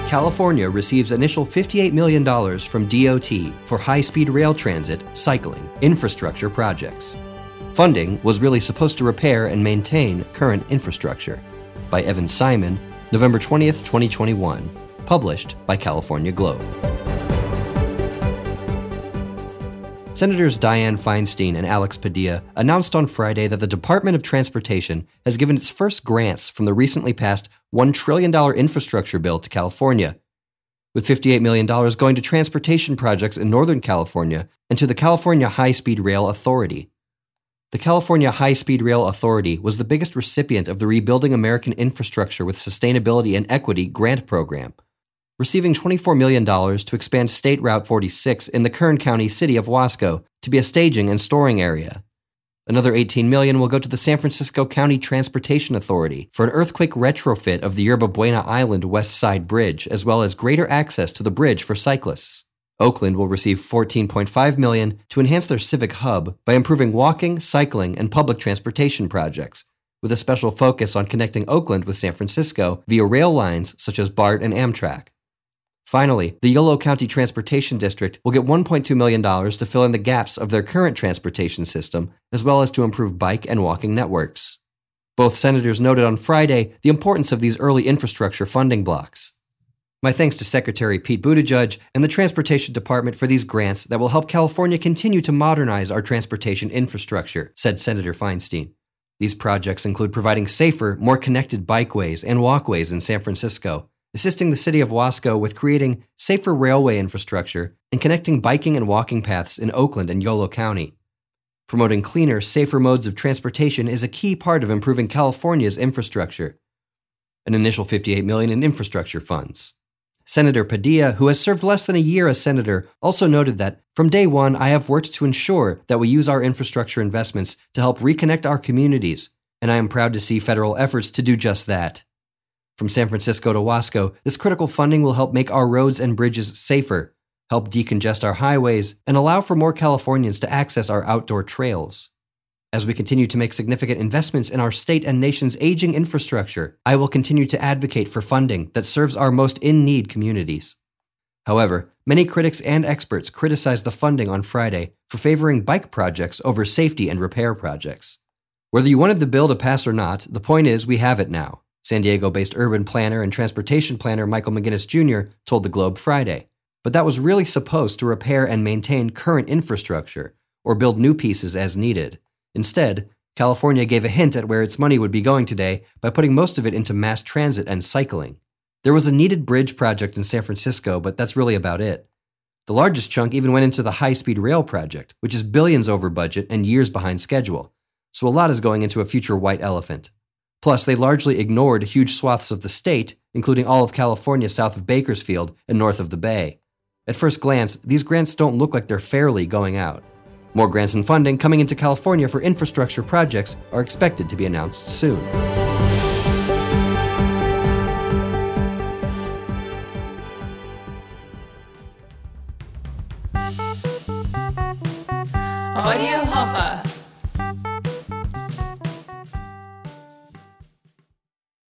California receives initial $58 million from DOT for high-speed rail transit, cycling, infrastructure projects. Funding was really supposed to repair and maintain current infrastructure. By Evan Simon, November 20th, 2021. Published by California Globe. Senators Dianne Feinstein and Alex Padilla announced on Friday that the Department of Transportation has given its first grants from the recently passed $1 trillion infrastructure bill to California, with $58 million going to transportation projects in Northern California and to the California High-Speed Rail Authority. The California High-Speed Rail Authority was the biggest recipient of the Rebuilding American Infrastructure with Sustainability and Equity grant program, receiving $24 million to expand State Route 46 in the Kern County city of Wasco to be a staging and storing area. Another $18 million will go to the San Francisco County Transportation Authority for an earthquake retrofit of the Yerba Buena Island West Side Bridge, as well as greater access to the bridge for cyclists. Oakland will receive $14.5 million to enhance their civic hub by improving walking, cycling, and public transportation projects, with a special focus on connecting Oakland with San Francisco via rail lines such as BART and Amtrak. Finally, the Yolo County Transportation District will get $1.2 million to fill in the gaps of their current transportation system, as well as to improve bike and walking networks. Both senators noted on Friday the importance of these early infrastructure funding blocks. My thanks to Secretary Pete Buttigieg and the Transportation Department for these grants that will help California continue to modernize our transportation infrastructure, said Senator Feinstein. These projects include providing safer, more connected bikeways and walkways in San Francisco, assisting the city of Wasco with creating safer railway infrastructure and connecting biking and walking paths in Oakland and Yolo County. Promoting cleaner, safer modes of transportation is a key part of improving California's infrastructure. An initial $58 million in infrastructure funds. Senator Padilla, who has served less than a year as senator, also noted that, from day one, I have worked to ensure that we use our infrastructure investments to help reconnect our communities, and I am proud to see federal efforts to do just that. From San Francisco to Wasco, this critical funding will help make our roads and bridges safer, help decongest our highways, and allow for more Californians to access our outdoor trails. As we continue to make significant investments in our state and nation's aging infrastructure, I will continue to advocate for funding that serves our most in-need communities. However, many critics and experts criticized the funding on Friday for favoring bike projects over safety and repair projects. Whether you wanted the bill to pass or not, the point is we have it now, San Diego-based urban planner and transportation planner Michael McGinnis Jr. told the Globe Friday. But that was really supposed to repair and maintain current infrastructure, or build new pieces as needed. Instead, California gave a hint at where its money would be going today by putting most of it into mass transit and cycling. There was a needed bridge project in San Francisco, but that's really about it. The largest chunk even went into the high-speed rail project, which is billions over budget and years behind schedule. So a lot is going into a future white elephant. Plus, they largely ignored huge swaths of the state, including all of California south of Bakersfield and north of the Bay. At first glance, these grants don't look like they're fairly going out. More grants and funding coming into California for infrastructure projects are expected to be announced soon. Audio Hopper.